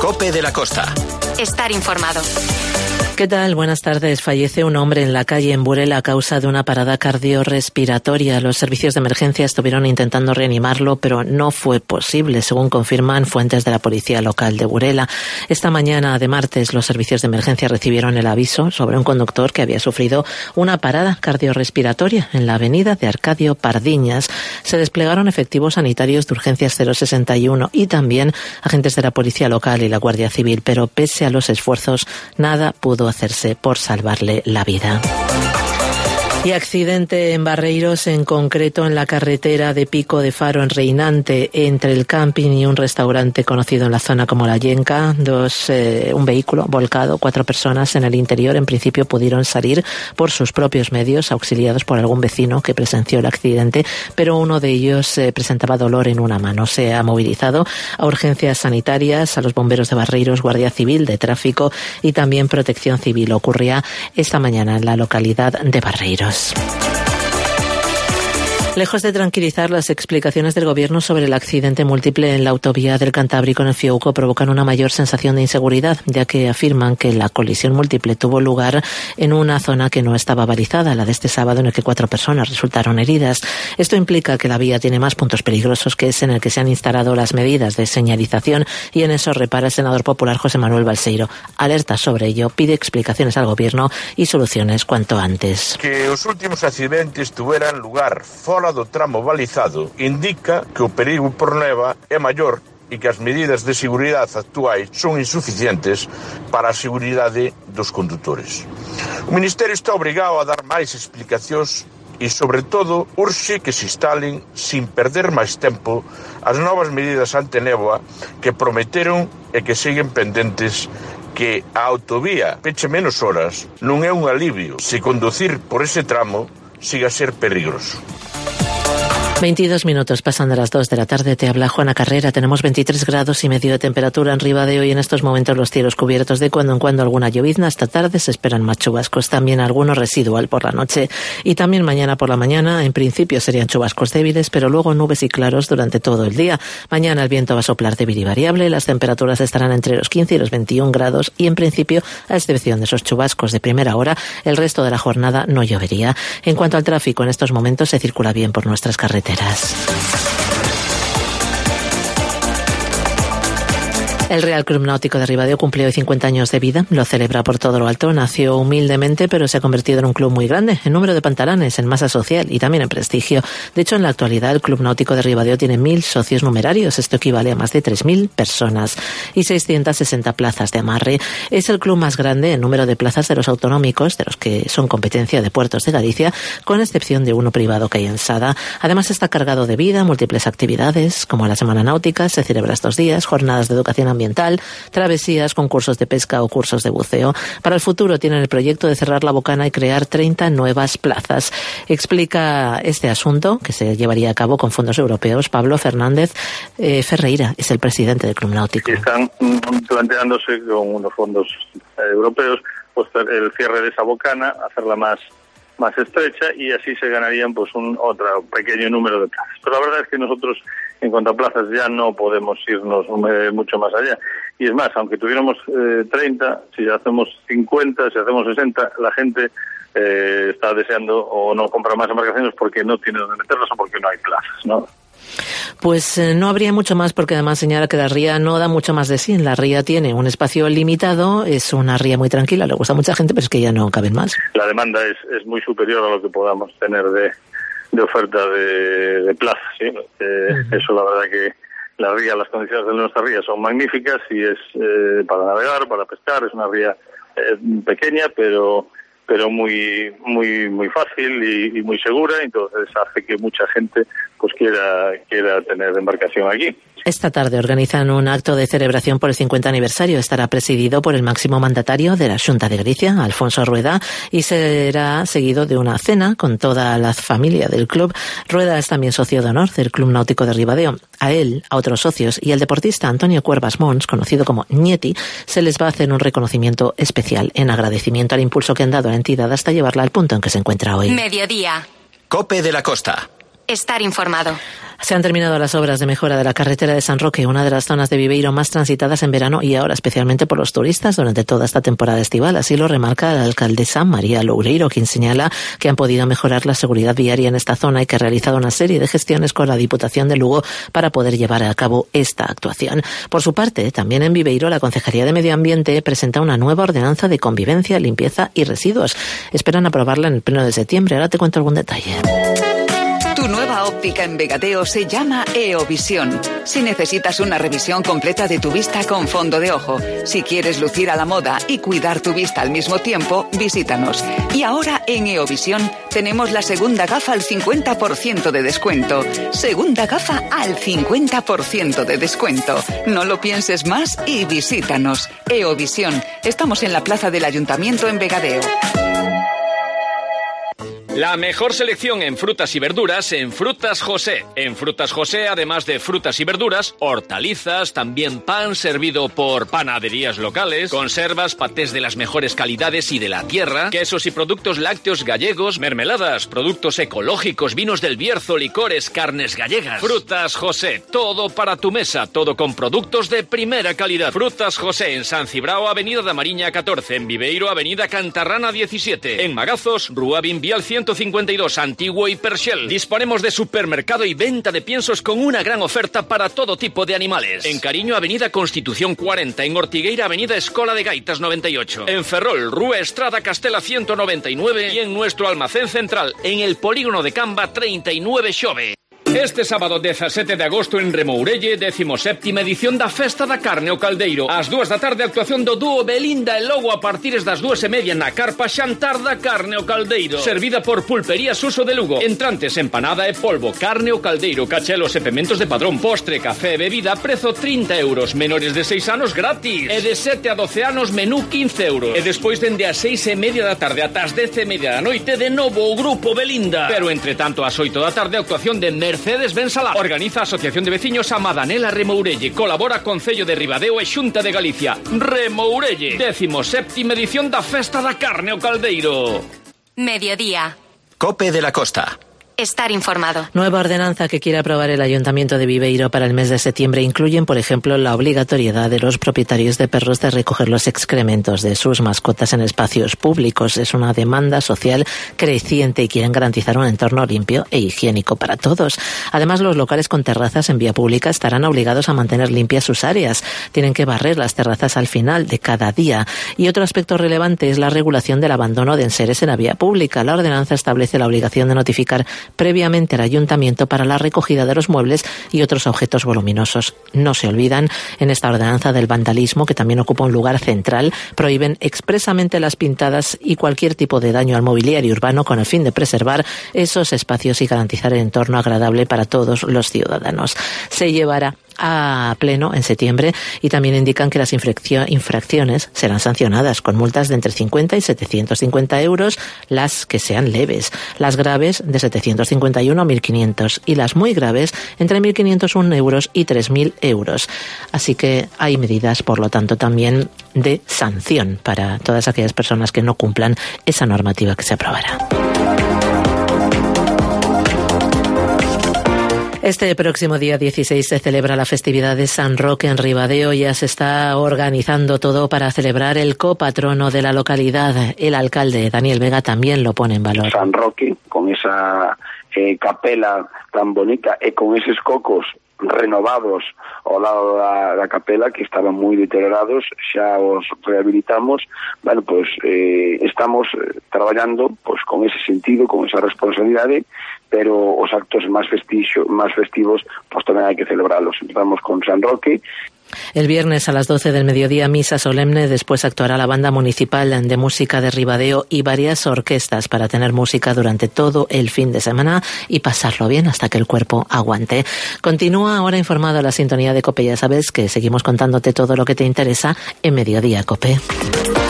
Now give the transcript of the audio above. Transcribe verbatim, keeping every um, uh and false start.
COPE de la Costa. Estar informado. ¿Qué tal? Buenas tardes. Fallece un hombre en la calle en Burela a causa de una parada cardiorrespiratoria. Los servicios de emergencia estuvieron intentando reanimarlo, pero no fue posible, según confirman fuentes de la policía local de Burela. Esta mañana de martes, los servicios de emergencia recibieron el aviso sobre un conductor que había sufrido una parada cardiorrespiratoria en la avenida de Arcadio Pardiñas. Se desplegaron efectivos sanitarios de urgencias cero sesenta y uno y también agentes de la policía local y la Guardia Civil, pero pese a los esfuerzos, nada pudo hacerse por salvarle la vida. Y accidente en Barreiros, en concreto en la carretera de Pico de Faro en Reinante, entre el camping y un restaurante conocido en la zona como La Yenca. Dos, eh, un vehículo volcado, cuatro personas en el interior. En principio pudieron salir por sus propios medios, auxiliados por algún vecino que presenció el accidente, pero uno de ellos eh, presentaba dolor en una mano. Se ha movilizado a urgencias sanitarias, a los bomberos de Barreiros, Guardia Civil, de Tráfico y también Protección Civil. Ocurría esta mañana en la localidad de Barreiros. Lejos de tranquilizar, las explicaciones del Gobierno sobre el accidente múltiple en la autovía del Cantábrico en el Fiouco provocan una mayor sensación de inseguridad, ya que afirman que la colisión múltiple tuvo lugar en una zona que no estaba balizada, la de este sábado, en el que cuatro personas resultaron heridas. Esto implica que la vía tiene más puntos peligrosos que ese en el que se han instalado las medidas de señalización, y en eso repara el senador popular José Manuel Balseiro. Alerta sobre ello, pide explicaciones al Gobierno y soluciones cuanto antes. Que os últimos accidentes tuveran lugar fora do tramo balizado indica que o perigo por neva é maior e que as medidas de seguridade actuais son insuficientes para a seguridade dos condutores. O Ministerio está obrigado a dar máis explicacións e, sobre todo, urxe que se instalen, sin perder máis tempo, as novas medidas antenéboa que prometeron e que siguen pendentes, que a autovía peche menos horas non é un alivio se conducir por ese tramo siga a ser peligroso. veintidós minutos pasan de las dos de la tarde. Te habla Juana Carrera. Tenemos veintitrés grados y medio de temperatura en Ribadeo y en estos momentos los cielos cubiertos, de cuando en cuando alguna llovizna. Esta tarde se esperan más chubascos, también alguno residual por la noche y también mañana por la mañana. En principio serían chubascos débiles, pero luego nubes y claros durante todo el día. Mañana el viento va a soplar débil y variable. Las temperaturas estarán entre los quince y los veintiún grados y en principio, a excepción de esos chubascos de primera hora, el resto de la jornada no llovería. En cuanto al tráfico, en estos momentos se circula bien por nuestras carreteras. El Real Club Náutico de Ribadeo cumplió hoy cincuenta años de vida, lo celebra por todo lo alto. Nació humildemente, pero se ha convertido en un club muy grande, en número de pantalanes, en masa social y también en prestigio. De hecho, en la actualidad, el Club Náutico de Ribadeo tiene mil socios numerarios. Esto equivale a más de tres mil personas y seiscientas sesenta plazas de amarre. Es el club más grande en número de plazas de los autonómicos, de los que son competencia de Puertos de Galicia, con excepción de uno privado que hay en Sada. Además, está cargado de vida, múltiples actividades, como la Semana Náutica, se celebra estos días, jornadas de educación ambiental, travesías, concursos de pesca o cursos de buceo. Para el futuro tienen el proyecto de cerrar la bocana y crear treinta nuevas plazas. Explica este asunto, que se llevaría a cabo con fondos europeos, Pablo Fernández eh, Ferreira, es el presidente del Club Náutico. Están planteándose con unos fondos europeos pues el cierre de esa bocana, hacerla más más estrecha y así se ganarían pues un otro pequeño número de plazas. Pero la verdad es que nosotros en cuanto a plazas ya no podemos irnos eh, mucho más allá. Y es más, aunque tuviéramos eh, treinta, si hacemos cincuenta, si hacemos sesenta, la gente eh, está deseando o no compra más embarcaciones porque no tiene donde meterlas o porque no hay plazas, ¿no? Pues eh, no habría mucho más, porque además señala que la ría no da mucho más de sí. La ría tiene un espacio limitado, es una ría muy tranquila, le gusta a mucha gente, pero es que ya no caben más. La demanda es, es muy superior a lo que podamos tener de, de oferta de, de plazas, ¿sí? Eh, uh-huh. Eso la verdad que la ría, las condiciones de nuestra ría son magníficas y es eh, para navegar, para pescar, es una ría eh, pequeña, pero pero muy muy muy fácil y, y muy segura, entonces hace que mucha gente pues quiera quiera tener embarcación aquí. Esta tarde organizan un acto de celebración por el cincuenta aniversario. Estará presidido por el máximo mandatario de la Xunta de Galicia, Alfonso Rueda, y será seguido de una cena con toda la familia del club. Rueda es también socio de honor del Club Náutico de Ribadeo. A él, a otros socios y al deportista Antonio Cuervas Mons, conocido como Ñeti, se les va a hacer un reconocimiento especial en agradecimiento al impulso que han dado a la entidad hasta llevarla al punto en que se encuentra hoy. Mediodía. COPE de la Costa. Estar informado. Se han terminado las obras de mejora de la carretera de San Roque, una de las zonas de Viveiro más transitadas en verano y ahora especialmente por los turistas durante toda esta temporada estival. Así lo remarca la alcaldesa María Loureiro, quien señala que han podido mejorar la seguridad viaria en esta zona y que ha realizado una serie de gestiones con la Diputación de Lugo para poder llevar a cabo esta actuación. Por su parte, también en Viveiro, la Concejalía de Medio Ambiente presenta una nueva ordenanza de convivencia, limpieza y residuos. Esperan aprobarla en el pleno de septiembre. Ahora te cuento algún detalle. Tu nueva óptica en Vegadeo se llama Eovisión. Si necesitas una revisión completa de tu vista con fondo de ojo, si quieres lucir a la moda y cuidar tu vista al mismo tiempo, visítanos. Y ahora en Eovisión tenemos la segunda gafa al cincuenta por ciento de descuento. Segunda gafa al cincuenta por ciento de descuento. No lo pienses más y visítanos. Eovisión. Estamos en la plaza del Ayuntamiento en Vegadeo. La mejor selección en frutas y verduras en Frutas José. En Frutas José, además de frutas y verduras, hortalizas, también pan servido por panaderías locales, conservas, patés de las mejores calidades y de la tierra, quesos y productos lácteos gallegos, mermeladas, productos ecológicos, vinos del Bierzo, licores, carnes gallegas. Frutas José, todo para tu mesa, todo con productos de primera calidad. Frutas José en San Cibrao, Avenida da Mariña catorce, en Viveiro, Avenida Cantarrana diecisiete, en Magazos, Rúa Bimbial ciento cincuenta y dos, Antiguo y Perxel. Disponemos de supermercado y venta de piensos con una gran oferta para todo tipo de animales. En Cariño, Avenida Constitución cuarenta, en Ortigueira, Avenida Escola de Gaitas noventa y ocho, en Ferrol, Rúa Estrada Castela ciento noventa y nueve y en nuestro almacén central, en el Polígono de Camba treinta y nueve Xove. Este sábado dezasete de agosto en Remourelle, decimoséptima edición da Festa da Carne o Caldeiro. Ás dúas da tarde, actuación do dúo Belinda e logo a partir das dúas e media na carpa xantar da Carne o Caldeiro. Servida por Pulpería Suso de Lugo. Entrantes, empanada e polvo, carne o caldeiro, cachelos e pementos de padrón, postre, café e bebida, prezo trinta euros. Menores de seis anos gratis. E de sete a doce anos menú quince euros. E despois dende as seis e media da tarde ata as dez e media da noite de novo o grupo Belinda. Pero entre tanto ás oito da tarde, actuación de Mercedes Bensalá. Organiza a Asociación de Veciños a Madanela Remourelle. Colabora Concello de Ribadeo e Xunta de Galicia. Remourelle, décimo séptima edición da Festa da Carne o Caldeiro. Mediodía. Cope de la Costa. Estar informado. Nueva ordenanza que quiere aprobar el Ayuntamiento de Viveiro para el mes de septiembre incluyen, por ejemplo, la obligatoriedad de los propietarios de perros de recoger los excrementos de sus mascotas en espacios públicos. Es una demanda social creciente y quieren garantizar un entorno limpio e higiénico para todos. Además, los locales con terrazas en vía pública estarán obligados a mantener limpias sus áreas. Tienen que barrer las terrazas al final de cada día. Y otro aspecto relevante es la regulación del abandono de enseres en la vía pública. La ordenanza establece la obligación de notificar previamente al ayuntamiento para la recogida de los muebles y otros objetos voluminosos. No se olvidan en esta ordenanza del vandalismo, que también ocupa un lugar central. Prohíben expresamente las pintadas y cualquier tipo de daño al mobiliario urbano con el fin de preservar esos espacios y garantizar el entorno agradable para todos los ciudadanos. Se llevará a pleno en septiembre y también indican que las infracciones serán sancionadas con multas de entre cincuenta y setecientos cincuenta euros, las que sean leves, las graves de setecientos cincuenta y uno a mil quinientos y las muy graves entre mil quinientos uno euros y tres mil euros. Así que hay medidas, por lo tanto, también de sanción para todas aquellas personas que no cumplan esa normativa que se aprobará. Este próximo día dieciséis se celebra la festividad de San Roque en Ribadeo. Ya se está organizando todo para celebrar el copatrono de la localidad. El alcalde, Daniel Vega, también lo pone en valor. San Roque, con esa eh, capela tan bonita e con esos cocos renovados ao lado da, da capela, que estaban moi deteriorados, xa os rehabilitamos. Bueno, pois eh, estamos traballando pois con ese sentido, con esa responsabilidade, pero os actos máis festivos, máis festivos, pois tamén hai que celebrarlos. Empezamos con San Roque. El viernes a las doce del mediodía, misa solemne, después actuará la Banda Municipal de Música de Ribadeo y varias orquestas para tener música durante todo el fin de semana y pasarlo bien hasta que el cuerpo aguante. Continúa ahora informado a la sintonía de COPE. Ya sabes que seguimos contándote todo lo que te interesa en Mediodía COPE.